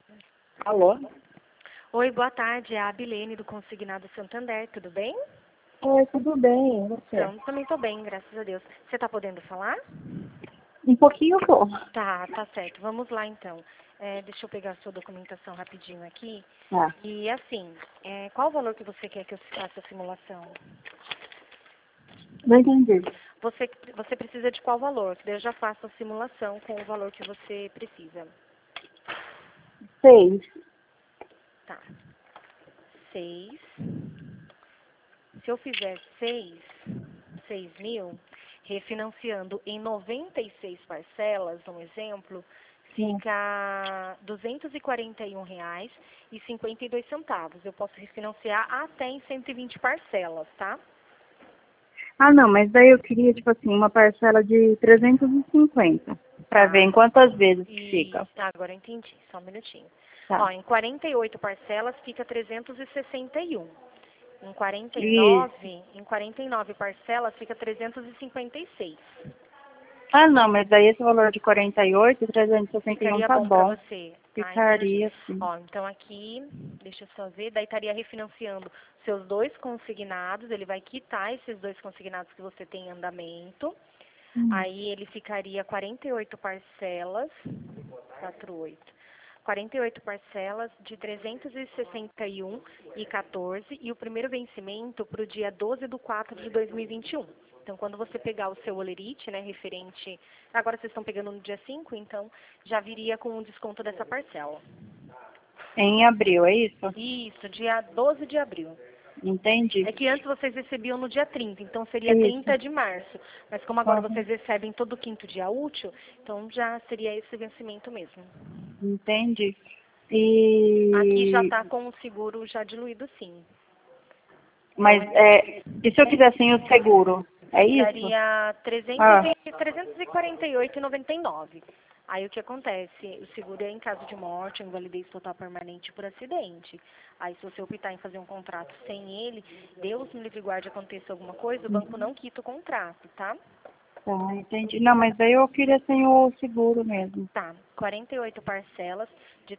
Alô? Oi, boa tarde. É a Abilene do Consignado Santander, tudo bem? Oi, tudo bem, e você? Então, também tô bem, graças a Deus. Você tá podendo falar? Um pouquinho bom. Tá certo. Vamos lá, então. Deixa eu pegar a sua documentação rapidinho aqui. Ah, E, assim, qual o valor que você quer que eu faça a simulação? não entendi. Você precisa de qual valor? Que daí eu já faço a simulação com o valor que você precisa. 6. Tá. 6. Se eu fizer 6 mil, refinanciando em 96 parcelas, um exemplo, fica R$ 241,52. Eu posso refinanciar até em 120 parcelas, tá? Ah, não, mas daí eu queria, tipo assim, uma parcela de 350, para ver Tá. em quantas vezes que E fica. agora eu entendi, só um minutinho. Tá. Ó, em 48 parcelas fica 361. Em E... 49 parcelas fica 356. Ah, não, mas daí esse valor de 48, 361 Ficaria tá bom para bom. você. Ah, entendi. Ficaria, sim. Ó, então aqui, deixa eu só ver, daí estaria refinanciando seus 2 consignados, ele vai quitar esses 2 consignados que você tem em andamento. Aí ele ficaria 48 parcelas, 48. 48 parcelas de 361,14 e o primeiro vencimento para o dia 12/4/2021. Então, quando você pegar o seu olerite, né, referente... Agora vocês estão pegando no dia 5, então já viria com um desconto dessa parcela. Em abril, é isso? Isso, dia 12 de abril. Entendi. É que antes vocês recebiam no dia 30, então seria Isso. 30 de março. Mas como agora Uhum. vocês recebem todo quinto dia útil, então já seria esse vencimento mesmo. Entendi. Aqui já E... está com o seguro já diluído, sim. Mas, e se eu quiser sem o seguro? É isso? Ficaria Ah, 348,99. Aí o que acontece? O seguro é em caso de morte, invalidez total permanente por acidente. Aí se você optar em fazer um contrato sem ele, Deus me livre e guarde aconteça alguma coisa, o banco não quita o contrato, tá? tá, entendi. Não, mas daí eu queria sem o seguro mesmo. Tá, 48 parcelas de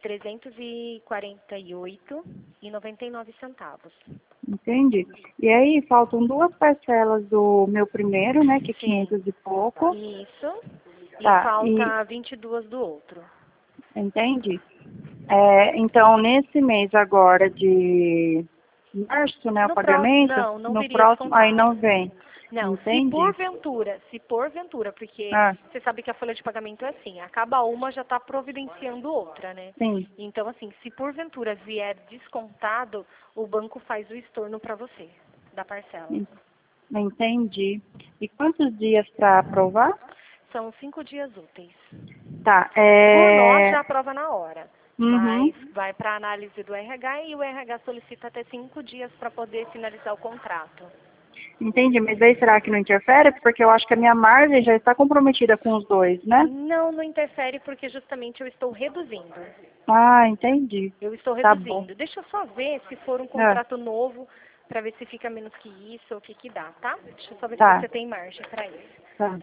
348,99 centavos. Entendi. E aí faltam duas parcelas do meu primeiro, né, que é Sim, 500 e pouco. isso. E Tá, e falta 22 do outro. entendi. Então, nesse mês agora de março, né, o No próximo, pagamento, não no viria próximo, aí descontado. não vem. Não, Entendi. se porventura, porque Ah, você sabe que a folha de pagamento é assim, acaba uma, já está providenciando outra, né? sim. Então, assim, se porventura vier descontado, o banco faz o estorno para você, da parcela. Entendi. E quantos dias para aprovar? São 5 dias úteis. Tá, Por nós, já aprova na hora. Uhum. Mas vai para a análise do RH e o RH solicita até 5 dias para poder finalizar o contrato. Entendi, mas daí será que não interfere? Porque eu acho que a minha margem já está comprometida com os dois, né? Não interfere porque justamente eu estou reduzindo. Ah, entendi. Eu estou Tá bom. reduzindo. Deixa eu só ver se for um Ah, contrato novo, para ver se fica menos que isso ou o que que dá, tá? Deixa eu só ver se tá, você tem margem para isso. tá.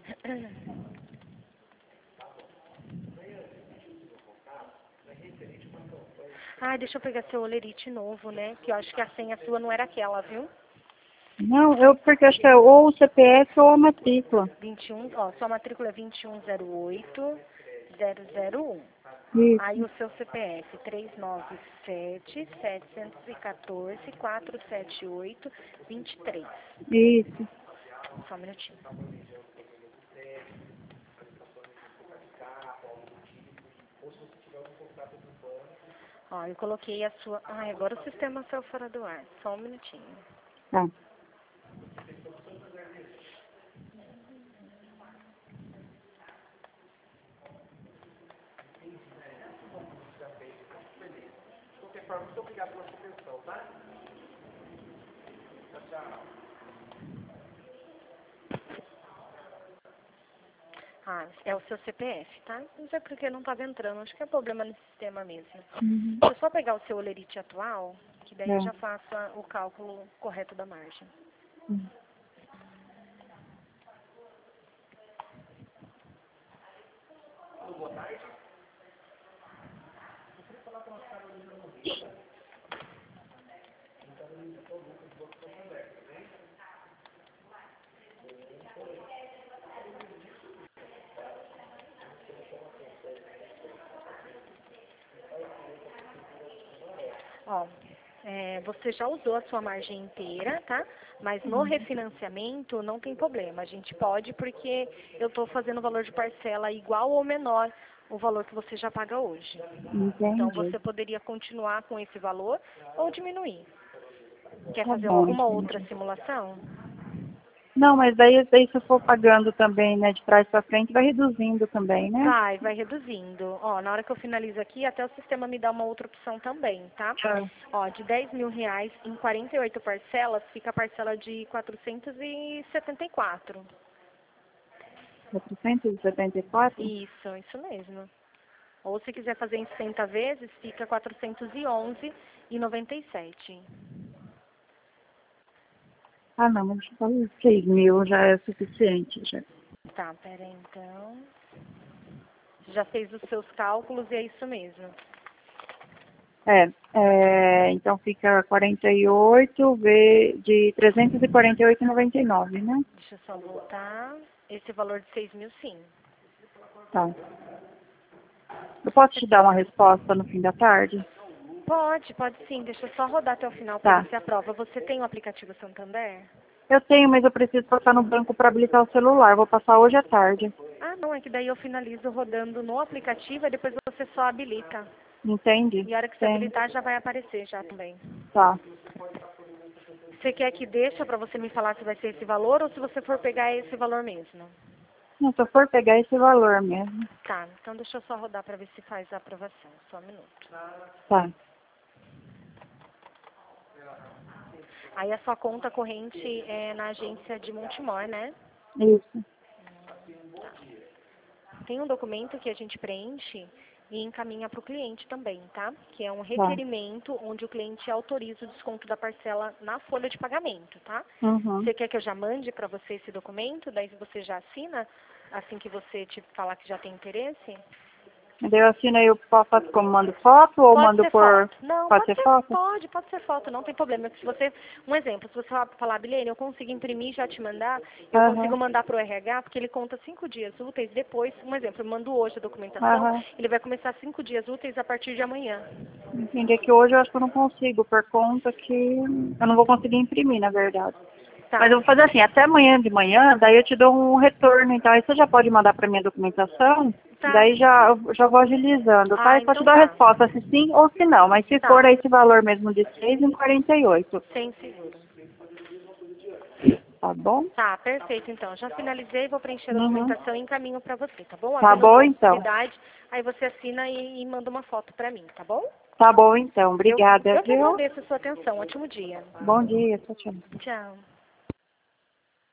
Ah, deixa eu pegar seu olerite novo, né? Que eu acho que a senha sua não era aquela, viu? Não, porque acho que é ou o CPF ou a matrícula. 21, ó, sua matrícula é 2108001. Aí Isso, o seu CPF 397-714-478-23. isso. Só um minutinho. Ó, eu coloquei a sua... Ai, agora o sistema saiu fora do ar. Só um minutinho. Tá. Ah, é o seu CPF, tá? Não sei porque não estava entrando. Acho que é problema no sistema mesmo. Uhum. Deixa eu só pegar o seu olerite atual, que daí eu É. já faço o cálculo correto da margem. Uhum. Ó, você já usou a sua margem inteira, tá? Mas no refinanciamento não tem problema. A gente pode porque eu estou fazendo o valor de parcela igual ou menor o valor que você já paga hoje. Então Entendi. você poderia continuar com esse valor ou diminuir. Quer Tá fazer bom, uma outra entendi. simulação? Não, mas daí se eu for pagando também, né, de trás para frente, vai reduzindo também, né? Vai reduzindo. Ó, na hora que eu finalizo aqui, até o sistema me dá uma outra opção também, tá? Tá. Ó, de R$ 10.000 em 48 parcelas, fica a parcela de 474. 474? Isso mesmo. Ou se quiser fazer em 60 vezes, fica 411,97. Ah, não, mas 6.000 já é suficiente, já. Tá, pera aí, então. Já fez os seus cálculos e é isso mesmo. Então fica 48 de 348,99, né? Deixa eu só voltar. Esse valor de 6.000, sim. Tá. Eu posso te dar uma resposta no fim da tarde? Pode sim. Deixa eu só rodar até o final para Tá. ver se aprova. Você tem o aplicativo Santander? Eu tenho, mas eu preciso passar no banco para habilitar o celular. Vou passar hoje à tarde. Ah, não, é que daí eu finalizo rodando no aplicativo e depois você só habilita. Entende? E a hora que você Tem. habilitar já vai aparecer já também. Tá. Você quer que deixa para você me falar se vai ser esse valor ou se você for pegar esse valor mesmo? Não, se eu for pegar esse valor mesmo. Tá, então deixa eu só rodar para ver se faz a aprovação. Só um minuto. Tá. Aí a sua conta corrente é na agência de Montemor, né? Isso. Tem um documento que a gente preenche e encaminha para o cliente também, tá? Que é um Tá. requerimento onde o cliente autoriza o desconto da parcela na folha de pagamento, tá? Uhum. Você quer que eu já mande para você esse documento? Daí você já assina assim que você te falar que já tem interesse? Daí eu assino aí, eu faço como mando foto ou Pode mando ser por... foto. Não, Pode ser foto? pode ser foto, não tem problema. Se você, um exemplo, se você falar, Bilene, eu consigo imprimir e já te mandar, eu Aham. consigo mandar para o RH, porque ele conta 5 dias úteis depois, um exemplo, eu mando hoje a documentação, Aham. ele vai começar 5 dias úteis a partir de amanhã. Entendi que hoje eu acho que eu não consigo, por conta que eu não vou conseguir imprimir, na verdade. Mas Tá, eu vou fazer assim, até amanhã de manhã, daí eu te dou um retorno, então aí você já pode mandar para minha documentação, tá. daí eu já vou agilizando, tá? Ah, E só te então dou a tá. resposta, se sim ou se não, mas se for Tá, esse valor mesmo de 6,48, sem seguro. tá bom? Tá, perfeito então. Já finalizei, vou preencher a Uhum. documentação e encaminho para você, tá bom? Tá Havendo bom então. possibilidade, aí você assina e manda uma foto para mim, tá bom? Tá bom então, Eu, obrigada, eu que viu? agradeço a sua atenção. Ótimo dia. Bom dia, tchau, tchau. Tchau.